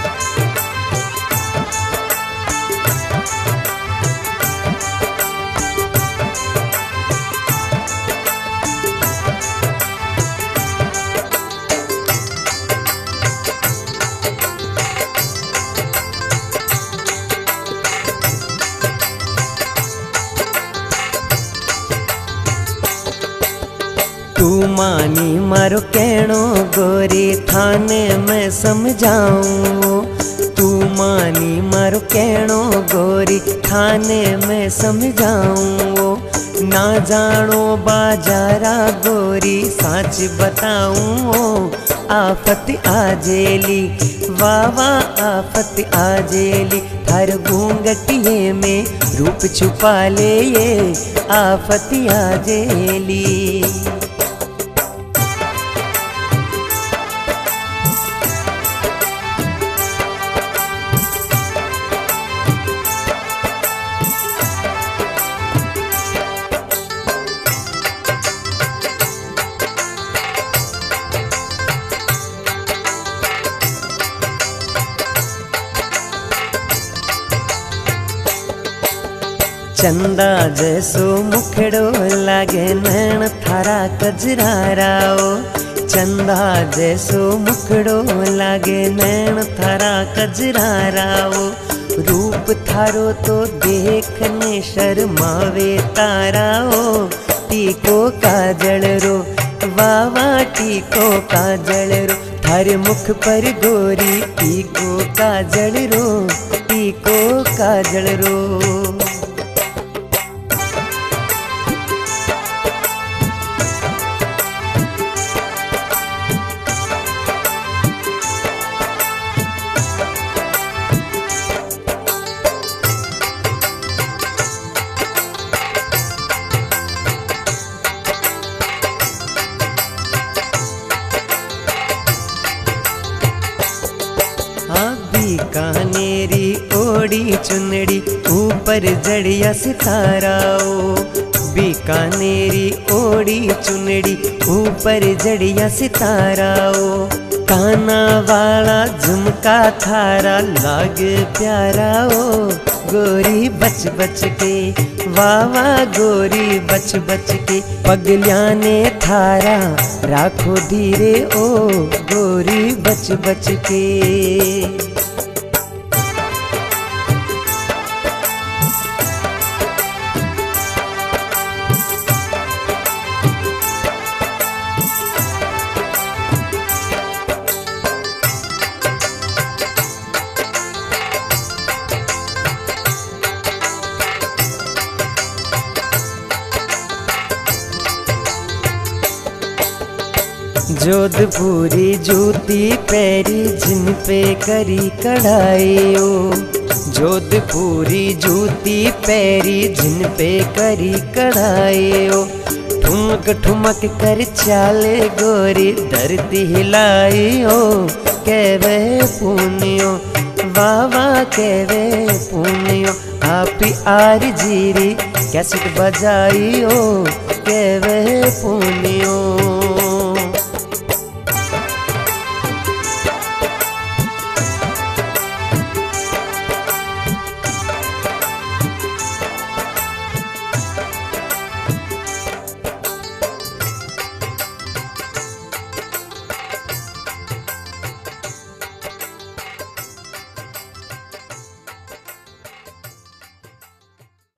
तू मानी मारो कहनो गोरी थाने मैं समझाऊं। तू मानी मारो कहनो गोरी थाने मैं समझाऊं। ना जानो बाजारा गोरी साच बताऊं। आफत आजेली वावा आफत आजेली थार घूंघटिए में रूप छुपा ले ये आफत आजेली। चंदा जैसो मुखड़ो लागे नैन थारा कजराराओ। चंदा जैसो मुखड़ो लागे नैन थारा कजराराओ। रूप थारो तो देखने शर्मावे ताराओ। टीको काजल रो वावा टीको काजल रो थारे मुख पर गोरी टीको काजल रो टीको काजल रो। बीकानेरी ओड़ी चुनड़ी ऊपर जड़िया सिताराओ। बीकानेरी ओड़ी चुनड़ी ऊपर जड़िया सिताराओ। काना वाला झुमका थारा लागे प्याराओ। गोरी बच बच के वावा गोरी बच बच के पगलिया ने थारा राखो धीरे ओ गोरी बच बच के। जोधपुरी जूती पैरी जिन पे करी कढ़ाई ओ। जोधपुरी जूती पैरी जिन पे करी कढ़ाई ओ। ठुमक ठुमक कर चाले गोरी धरती हिलाई ओ। कहवे पुनियो वावा कहवे पुनियो आप आर जीरी कैसेट बजाई ओ कहवे पुनियो।